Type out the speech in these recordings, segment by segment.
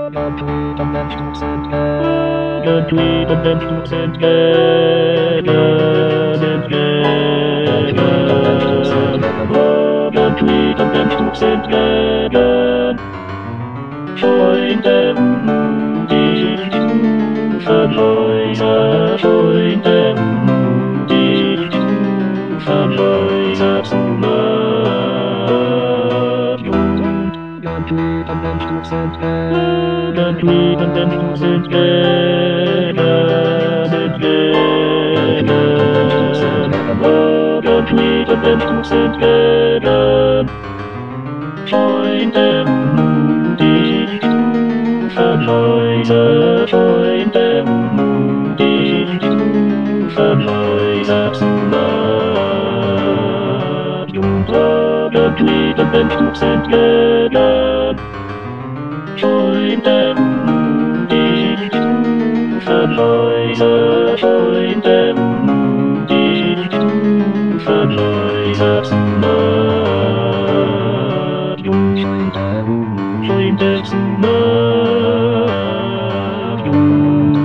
Gedreht und wenn Stuck sind gedreht und wenn Stuck sind gedreht und wenn Stuck sind gedreht. Freunde, die Verläuser, Freunde, die Verläuser zum Jugend. Gedreht und wenn Stuck sind gedreht und wenn Stuck sind gedreht und wenn Stuck sind gedreht. Freunde, die Verläuser, Freunde, die Verläuser zum Jugend. Gedreht und wenn Stuck sind gedreht. Freunde, die Verläuser, Freunde, die Verläuser zum Jugend. Freunde zum Jugend.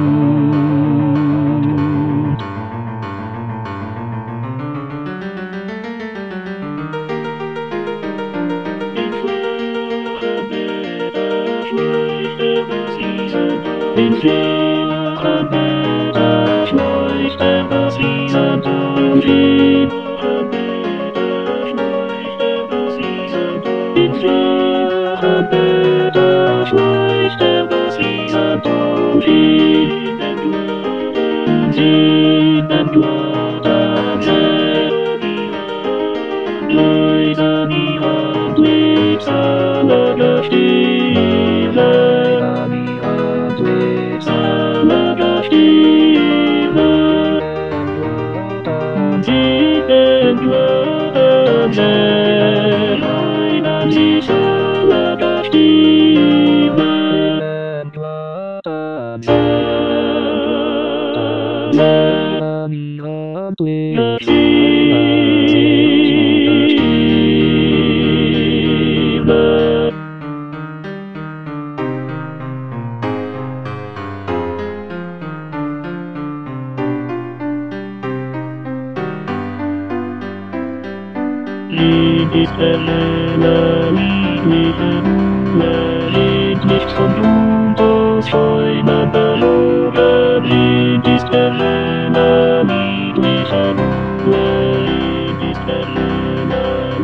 In vielen Bildern leuchtet das Riesentor. In vielen Bildern leuchtet das Riesentor. In vielen Bildern leuchtet das Riesentor. Sieben Gluttern Leise die Hand, liebsame Gestiele. Sieben Gluttern leiden die Schule Gestiele. Lied ist der Lehrer, Lied nicht von Blut aus Schäumen belogen. Lied ist der Lehrer, Lied ist der Lehrer,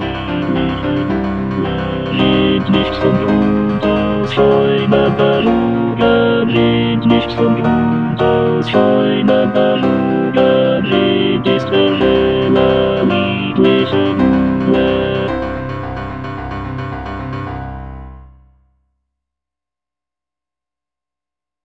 Lied nicht von Blut aus Schäumen belogen. Lied nicht von Blut